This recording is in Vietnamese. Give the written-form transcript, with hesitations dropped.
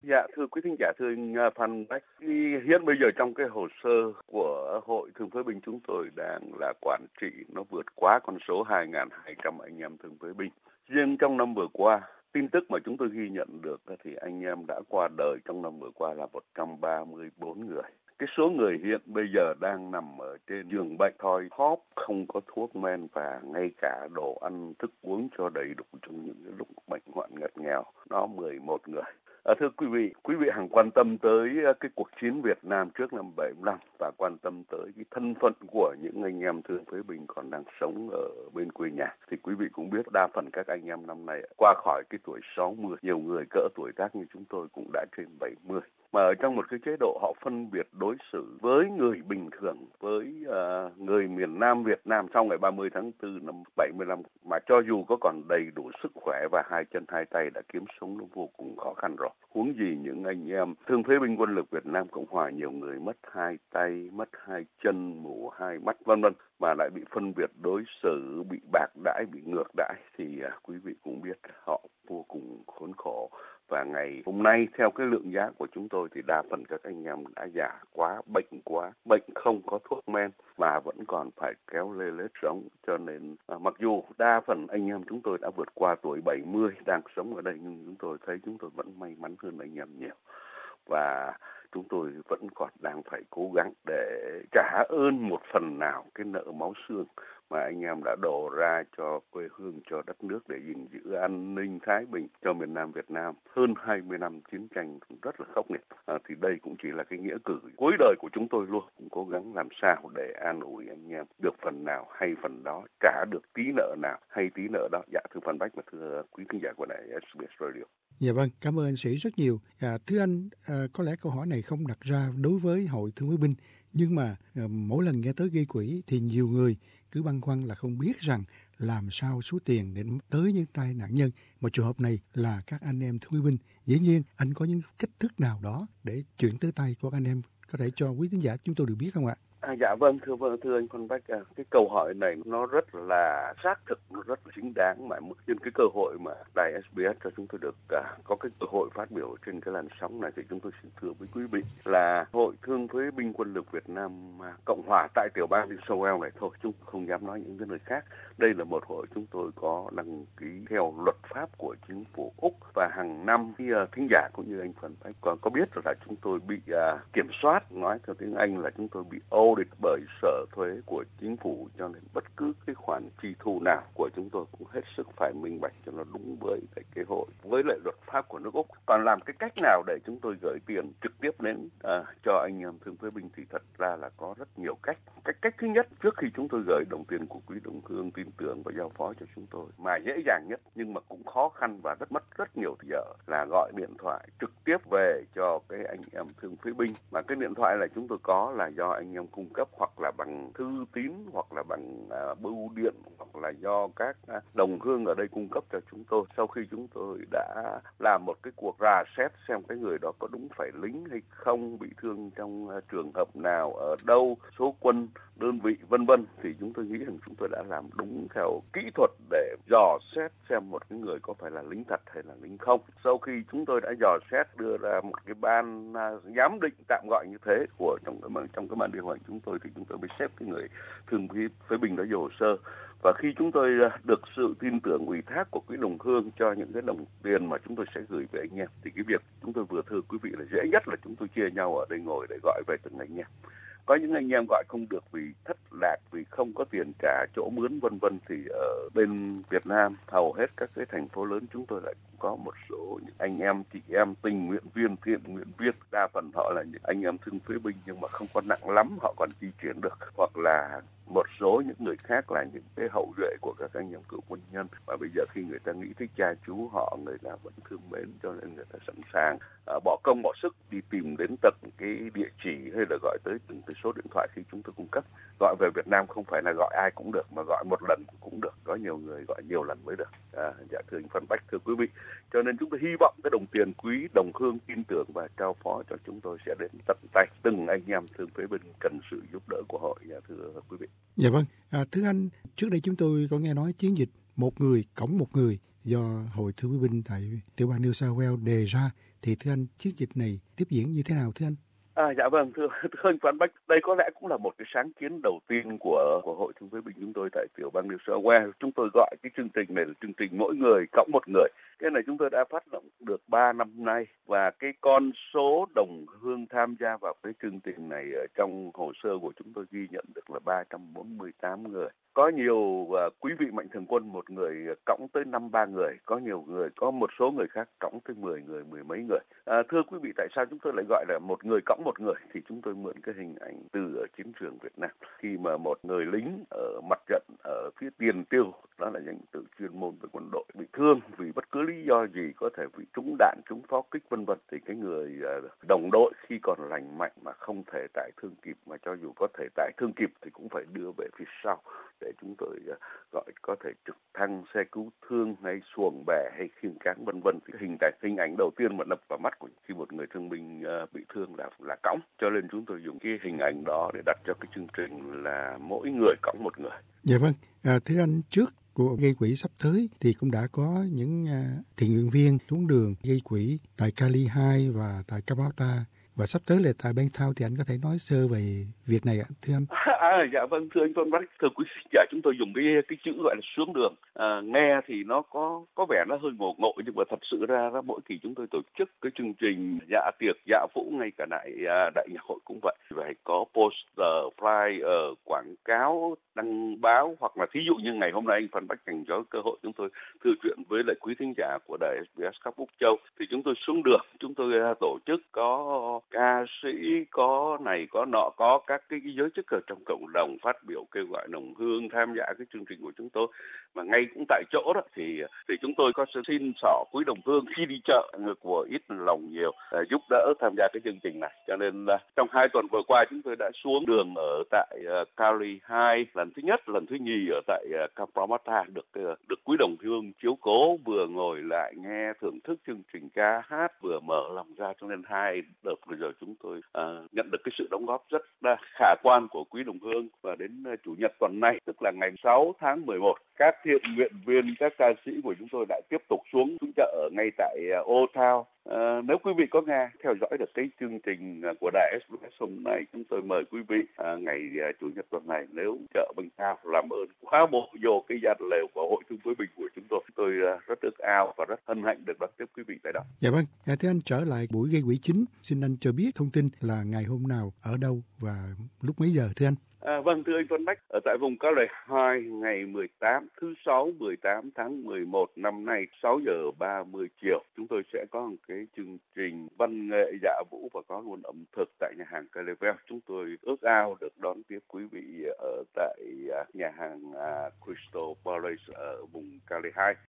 Dạ, thưa quý thính giả, thưa anh Phan Bách, hiện bây giờ trong cái hồ sơ của Hội Thương phế binh chúng tôi đang là quản trị nó vượt quá con số 2.200 anh em thương phế binh. Riêng trong năm vừa qua, tin tức mà chúng tôi ghi nhận được thì anh em đã qua đời trong năm vừa qua là 134 người. Cái số người hiện bây giờ đang nằm ở trên giường bệnh thoi thóp, không có thuốc men và ngay cả đồ ăn thức uống cho đầy đủ trong những cái lúc bệnh hoạn ngặt nghèo, nó 11 người. Thưa quý vị hằng quan tâm tới cái cuộc chiến Việt Nam trước năm 75 và quan tâm tới cái thân phận của những anh em thương phế binh còn đang sống ở bên quê nhà. Thì quý vị cũng biết đa phần các anh em năm nay qua khỏi cái tuổi 60, nhiều người cỡ tuổi tác như chúng tôi cũng đã trên 70. Mà ở trong một cái chế độ họ phân biệt đối xử với người bình thường, với người miền Nam Việt Nam sau ngày 30 tháng 4 năm 75, mà cho dù có còn đầy đủ sức khỏe và hai chân hai tay đã kiếm sống nó vô cùng khó khăn rồi. Huống gì những anh em thương phế binh quân lực Việt Nam Cộng Hòa, nhiều người mất hai tay, mất hai chân, mù hai mắt vân vân, mà lại bị phân biệt đối xử, bị bạc đãi, bị ngược đãi thì quý vị cũng biết họ vô cùng khốn khổ. Và ngày hôm nay theo cái lượng giá của chúng tôi thì đa phần các anh em đã già quá, bệnh không có thuốc men mà vẫn còn phải kéo lê lết sống. Cho nên mặc dù đa phần anh em chúng tôi đã vượt qua tuổi 70 đang sống ở đây, nhưng chúng tôi thấy chúng tôi vẫn may mắn hơn anh em nhiều. Và chúng tôi vẫn còn đang phải cố gắng để trả ơn một phần nào cái nợ máu xương mà anh em đã đổ ra cho quê hương, cho đất nước để gìn giữ an ninh thái bình cho miền Nam Việt Nam. Hơn 20 năm chiến tranh rất là khốc liệt. Thì đây cũng chỉ là cái nghĩa cử cuối đời của chúng tôi luôn. Cũng cố gắng làm sao để an ủi anh em được phần nào hay phần đó, trả được tí nợ nào hay tí nợ đó. Dạ, thưa Phan Bách và thưa quý khán giả của đài SBS Radio. Dạ vâng, cảm ơn anh Sĩ rất nhiều. Thưa anh, có lẽ câu hỏi này không đặt ra đối với Hội Thương phế binh, nhưng mà mỗi lần nghe tới gây quỹ thì nhiều người cứ băn khoăn là không biết rằng làm sao số tiền để tới những tay nạn nhân. Mà trường hợp này là các anh em thương phế binh. Dĩ nhiên, anh có những cách thức nào đó để chuyển tới tay của anh em, có thể cho quý khán giả chúng tôi được biết không ạ? Dạ vâng, thưa anh Phan Bách, cái câu hỏi này nó rất là xác thực, nó rất là chính đáng, mà nhân cái cơ hội mà đài SBS cho chúng tôi được có cái cơ hội phát biểu trên cái làn sóng này thì chúng tôi xin thưa với quý vị là Hội Thương phế binh quân lực Việt Nam Cộng Hòa tại tiểu bang New South Wales này thôi, chúng không dám nói những cái nơi khác. Đây là một hội chúng tôi có đăng ký theo luật pháp của chính phủ Úc, và hàng năm khi thính giả cũng như anh Phan Bách có biết là chúng tôi bị kiểm soát, nói theo tiếng Anh là chúng tôi bị audit bởi sở thuế của chính phủ, cho nên bất cứ cái khoản chi thu nào của chúng tôi cũng hết sức phải minh bạch cho nó đúng với cái hội, với lại luật pháp của nước Úc. Còn làm cái cách nào để chúng tôi gửi tiền trực tiếp đến cho anh em thương phế binh thì thật ra là có rất nhiều cách. Cách thứ nhất, trước khi chúng tôi gửi đồng tiền của quý đồng hương tin tưởng và giao phó cho chúng tôi, mà dễ dàng nhất nhưng mà cũng khó khăn và mất rất nhiều giờ, là gọi điện thoại trực tiếp về cho cái anh em thương phế binh. Mà cái điện thoại là chúng tôi có là do anh em cung cấp, hoặc là bằng thư tín, hoặc là bằng bưu điện, hoặc là do các đồng hương ở đây cung cấp cho chúng tôi. Sau khi chúng tôi đã làm một cái cuộc rà xét xem cái người đó có đúng phải lính hay không, bị thương trong trường hợp nào, ở đâu, số quân, đơn vị vân vân, thì chúng tôi nghĩ rằng chúng tôi đã làm đúng theo kỹ thuật để dò xét xem một cái người có phải là lính thật hay là lính không. Sau khi chúng tôi đã dò xét, đưa ra một cái ban giám định, tạm gọi như thế, của trong cái ban điều hành chúng tôi, thì chúng tôi mới xếp cái người thương phế binh đó vô hồ sơ. Và khi chúng tôi được sự tin tưởng ủy thác của quỹ đồng hương cho những cái đồng tiền mà chúng tôi sẽ gửi về anh em, thì cái việc chúng tôi vừa thưa quý vị là dễ nhất là chúng tôi chia nhau ở đây ngồi để gọi về từng anh em. Có những anh em gọi không được vì thất lạc, vì không có tiền trả chỗ mướn vân vân, thì ở bên Việt Nam hầu hết các cái thành phố lớn chúng tôi lại có một số những anh em, chị em tình nguyện viên, thiện nguyện viên, đa phần họ là những anh em thương phế binh nhưng mà không có nặng lắm, họ còn di chuyển được, hoặc là một số những người khác là những cái hậu duệ của các anh em cựu quân nhân, và bây giờ khi người ta nghĩ tới cha chú họ, người ta vẫn thương mến, cho nên người ta sẵn sàng bỏ công bỏ sức đi tìm đến tận cái địa chỉ hay là gọi tới từng cái số điện thoại khi chúng tôi cung cấp. Gọi về Việt Nam không phải là gọi ai cũng được, mà gọi một lần cũng được, có nhiều người gọi nhiều lần mới được. Dạ thưa anh Phan Bách, thưa quý vị, cho nên chúng tôi hy vọng cái đồng tiền quý đồng hương tin tưởng và trao phó cho chúng tôi sẽ đến tận tay từng anh em thương phế binh cần sự giúp đỡ của hội. Dạ thưa quý vị. Dạ vâng, thưa anh, trước đây chúng tôi có nghe nói chiến dịch một người cõng một người do Hội Thương phế binh tại tiểu bang New South Wales đề ra, thì thưa anh, chiến dịch này tiếp diễn như thế nào thưa anh? Dạ vâng, thưa anh Phan Bách, đây có lẽ cũng là một cái sáng kiến đầu tiên của Hội Thương phế binh chúng tôi tại tiểu bang New South Wales. Chúng tôi gọi cái chương trình này là chương trình mỗi người cõng một người. Cái này chúng tôi đã phát động được 3 năm nay và cái con số đồng hương tham gia vào cái chương trình này ở trong hồ sơ của chúng tôi ghi nhận được là 348 người. Có nhiều quý vị mạnh thường quân một người cõng tới 5-3 người, có nhiều người, có một số người khác cõng tới 10 người, mười mấy người. Thưa quý vị, tại sao chúng tôi lại gọi là một người cõng một người? Thì chúng tôi mượn cái hình ảnh từ ở chiến trường Việt Nam. Khi mà một người lính ở mặt trận ở phía tiền tiêu, đó là những tự chuyên môn về quân đội, bị thương vì bất cứ lý do gì, có thể bị trúng đạn, trúng pháo kích vân vân, thì cái người đồng đội khi còn lành mạnh mà không thể tải thương kịp, mà cho dù có thể tải thương kịp thì cũng phải đưa về phía sau để chúng tôi gọi có thể trực thăng, xe cứu thương hay xuồng bè hay khiêng cáng vân vân. Hình ảnh đầu tiên mà đập vào mắt của khi một người thương binh bị thương là cõng, cho nên chúng tôi dùng cái hình ảnh đó để đặt cho cái chương trình là mỗi người cõng một người. Dạ vâng, thưa anh, trước của gây quỹ sắp tới thì cũng đã có những thiện nguyện viên xuống đường gây quỹ tại Cali 2 và tại Cabramatta, và sắp tới là tại Bentown, thì anh có thể nói sơ về việc này ạ, thưa anh? Dạ vâng, thưa anh Tôn Bách, thưa quý vị giả, chúng tôi dùng cái chữ gọi là xuống đường. Nghe thì nó có vẻ nó hơi ngộ ngộ, nhưng mà thật sự ra mỗi kỳ chúng tôi tổ chức cái chương trình dạ tiệc, dạ phũ, ngay cả đại nhạc hội cũng vậy. Phải có poster, flyer, quảng cáo, đăng báo, hoặc là thí dụ như ngày hôm nay anh Phan Bách dành cho cơ hội chúng tôi thư chuyện với lại quý thính giả của đài SBS khắp Úc Châu, thì chúng tôi xuống đường, chúng tôi tổ chức có ca sĩ, có này có nọ, có các cái giới chức ở trong cộng đồng phát biểu kêu gọi đồng hương tham gia cái chương trình của chúng tôi. Mà ngay cũng tại chỗ đó thì chúng tôi có xin xỏ quý đồng hương khi đi chợ của ít lòng nhiều giúp đỡ tham gia cái chương trình này. Cho nên trong 2 tuần vừa qua chúng tôi đã xuống đường ở tại Cali 2 lần thứ nhất, lần thứ nhì ở tại Cabramatta, được quý đồng hương chiếu cố, vừa ngồi lại nghe thưởng thức chương trình ca hát, vừa mở lòng ra. Cho nên 2 đợt vừa rồi chúng tôi nhận được cái sự đóng góp rất khả quan của quý đồng hương. Và đến chủ nhật tuần này, tức là ngày 6 tháng 11, các thiện nguyện viên, các ca sĩ của chúng tôi lại tiếp tục xuống chợ ngay tại Old Town. Nếu quý vị có nghe theo dõi được cái chương trình của đài SBS hôm nay, chúng tôi mời quý vị ngày chủ nhật tuần này, nếu chợ Bentown làm ơn quá bộ vô cái gian lều của Hội Thương phế binh của chúng tôi rất ước ao và rất hân hạnh được đón tiếp quý vị tại đó. Dạ vâng, thế anh trở lại buổi gây quỹ chính, xin anh cho biết thông tin là ngày hôm nào, ở đâu và lúc mấy giờ thưa anh? Vâng, thưa anh Tuấn Bách, ở tại vùng Cali 2 ngày 18, thứ 6 18 tháng 11 năm nay, 6 giờ 30 chiều, chúng tôi sẽ có một cái chương trình văn nghệ dạ vũ và có luôn ẩm thực tại nhà hàng Calevel. Chúng tôi ước ao được đón tiếp quý vị ở tại nhà hàng Crystal Palace ở vùng Cali 2.